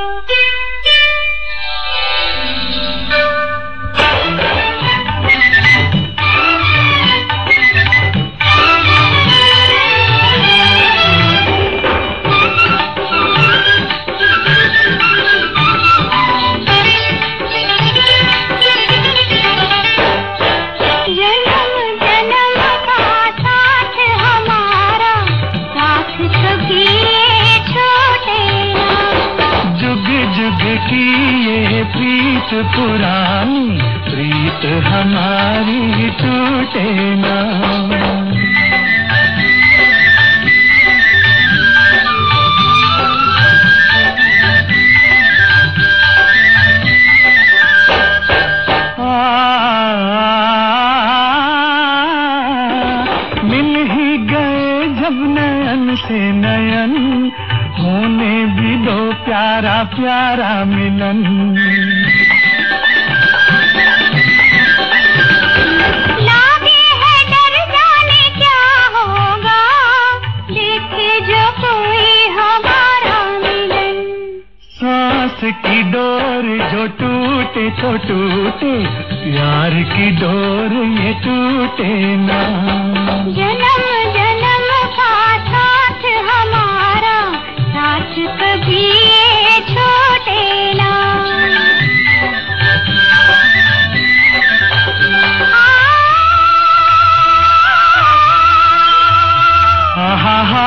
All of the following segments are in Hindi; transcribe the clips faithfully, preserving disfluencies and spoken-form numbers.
पुरानी प्रीत हमारी टूटे ना। मिल ही गए जब नयन से नयन, होने भी दो प्यारा प्यारा मिलन। की डोर जो टूटे तो टूटे, प्यार की डोर ये टूटे ना। जन्म जन्म का साथ हमारा, साथ कभी ये छूटे ना। हा हा हा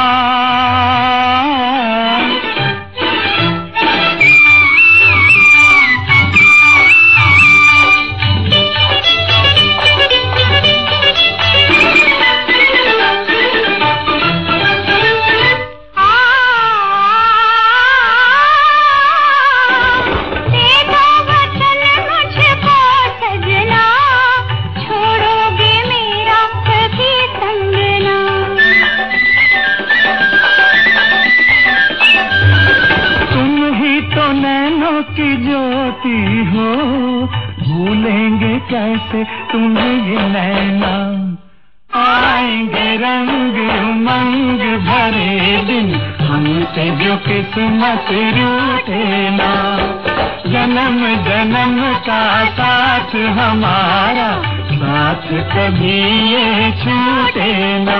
की ज्योति हो, भूलेंगे कैसे तुम्हें ये नैना। आएंगे रंग उमंग भरे दिन, हमसे जो किस्मत रूठे ना। जन्म जन्म का साथ हमारा, साथ कभी ये छूटे ना।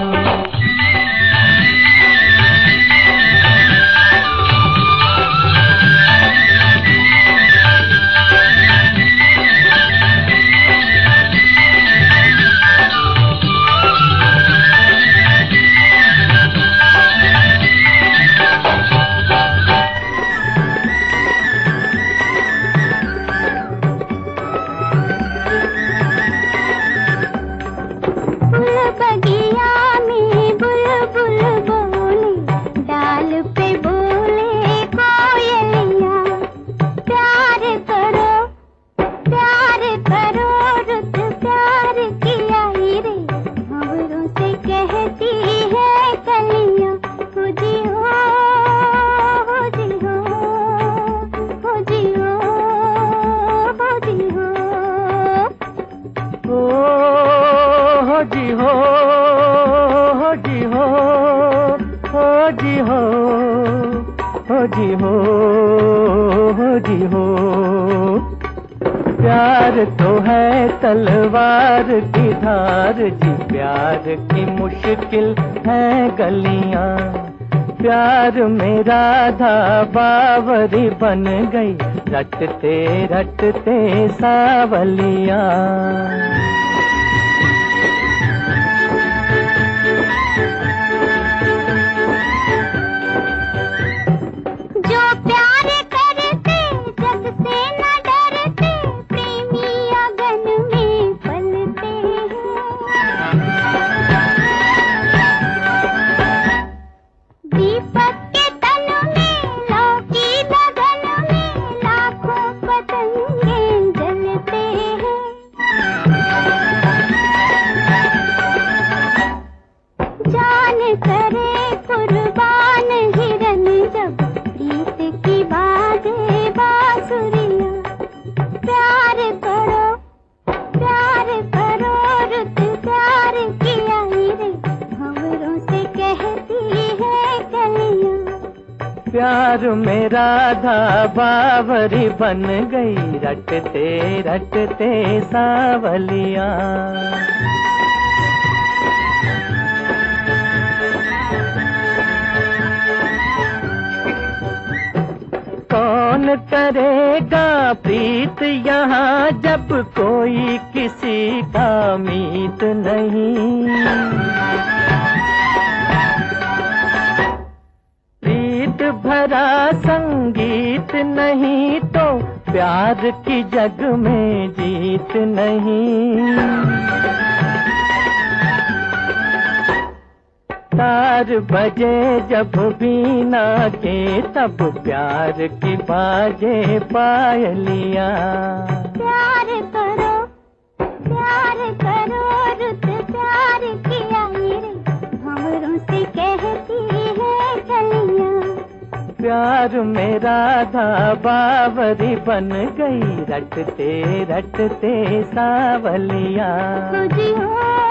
जी हो हो जी हो हो जी हो हो जी हो हो जी हो। प्यार तो है तलवार की धार जी, प्यार की मुश्किल है गलियां। प्यार मेरा था बावरी बन गई, रटते रटते सावलियां। प्यार में राधा बावरी बन गई, रटते रटते सावलिया। कौन करेगा प्रीत यहाँ जब कोई किसी का मीत नहीं। प्रीत भरा संगीत नहीं तो प्यार की जग में जीत नहीं। तार बजे जब बीना के तब प्यार की बाजे पायलिया। प्यार करो प्यार करो रुत प्यार किया मेरे भंवरों से कहती है कलियां। प्यार में राधा बावरी बन गई, रटते रटते सावलिया। खोजी हो